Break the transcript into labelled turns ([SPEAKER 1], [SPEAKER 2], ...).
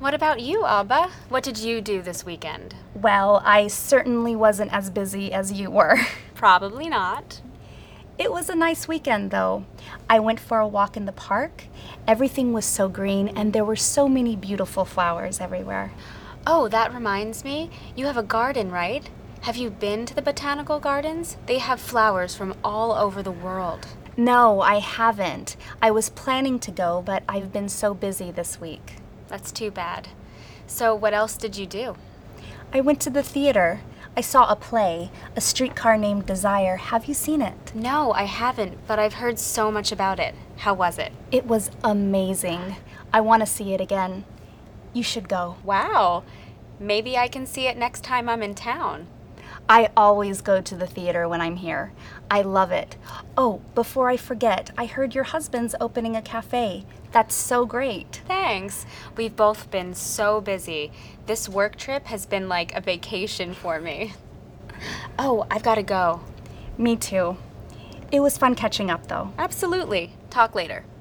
[SPEAKER 1] What about you, Abba? What did you do this weekend?
[SPEAKER 2] Well, I certainly wasn't as busy as you were.
[SPEAKER 1] Probably not.
[SPEAKER 2] It was a nice weekend, though. I went for a walk in the park. Everything was so green, and there were so many beautiful flowers everywhere.
[SPEAKER 1] Oh, that reminds me. You have a garden, right? Have you been to the botanical gardens? They have flowers from all over the world.
[SPEAKER 2] No, I haven't. I was planning to go, but I've been so busy this week.
[SPEAKER 1] That's too bad. So, what else did you do?
[SPEAKER 2] I went to the theater. I saw a play, A Streetcar Named Desire. Have you seen it?
[SPEAKER 1] No, I haven't, but I've heard so much about it. How was it?
[SPEAKER 2] It was amazing. I want to see it again. You should go.
[SPEAKER 1] Wow. Maybe I can see it next time I'm in town.
[SPEAKER 2] I always go to the theater when I'm here. I love it. Oh, before I forget, I heard your husband's opening a cafe. That's so great.
[SPEAKER 1] Thanks. We've both been so busy. This work trip has been like a vacation for me. Oh, I've got to go.
[SPEAKER 2] Me too. It was fun catching up, though.
[SPEAKER 1] Absolutely. Talk later.